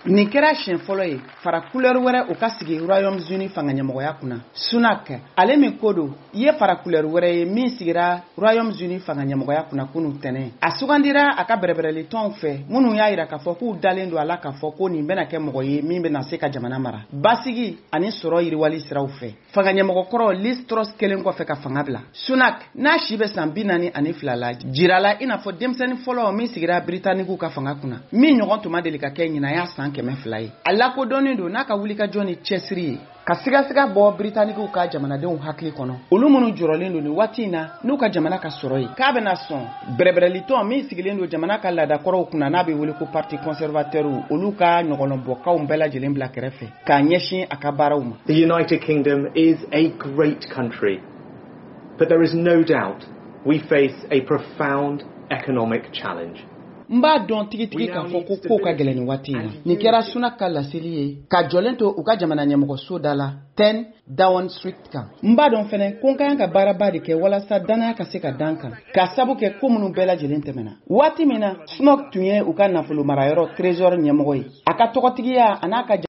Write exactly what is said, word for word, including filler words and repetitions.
Nin kɛra siɲɛ fɔlɔ ye fara couleur wɛrɛ o ka sigi Royaume-Uni fanga ɲɛmɔgɔya kunna. Sunak ale min ko don i ye fara couleur wɛrɛ ye min sigira Royaume-Uni fanga ɲɛmɔgɔya kunna kunu tɛnɛ. A sugandira a ka bɛrɛbɛrɛli tɔnw fɛ minnu y'a yira k'a fɔ k'u dalen don a la k'a fɔ ko nin bɛna kɛ mɔgɔ ye min bɛna se ka jamana mara. Basigi ani sɔrɔ yiriwali siraw fɛ. Fanga ɲɛmɔgɔ kɔrɔ Liz Truss kelen kɔfɛ ka fanga bila. Sunak n'a si bɛ san bi naani ani fila la jirala i n'a fɔ denmisɛnnin fɔlɔ min sigira Britanniques ka fanga kunna. Min ɲɔgɔn tuma deli ka kɛ ɲinaya san kɛmɛ fila ye. A lakodɔnnen don n'a ka wulikajɔ ni cɛsiri ye ka sigasiga bɔ Britanniques ka jamanadenw hakili kɔnɔ. Olu minnu jɔrɔlen don ni waati in na n'u ka jamana ka sɔrɔ ye k'a bɛna sɔn bɛrɛbɛrɛlitɔn min sigilen don jamana ka laadakɔrɔw kunna n'a bɛ wele ko parti conservateur olu ka ɲɔgɔnlɔnbɔkaw bɛɛ lajɛlen bila kɛrɛfɛ k'a ɲɛsin a ka baaraw ma. The United Kingdom is a great country, but there is no doubt we face a profound economic challenge. Mba dɔn tigitigi k'a fɔ ko ko ka gɛlɛn ni waati in na. Nin kɛra Sunak ka laseli ye ka jɔlen to u ka jamana ɲɛmɔgɔso da la ten Downing Street kan. Mba dɔn fɛnɛ ko n ka kan ka baaraba de kɛ walasa danaya ka se ka dan kan ka sabu kɛ ko minnu bɛɛ lajɛlen tɛmɛna. Waati min na Sunak tun ye u ka nafolo marayɔrɔ trésor ɲɛmɔgɔ ye. A ka tɔgɔtigiya a n'a ka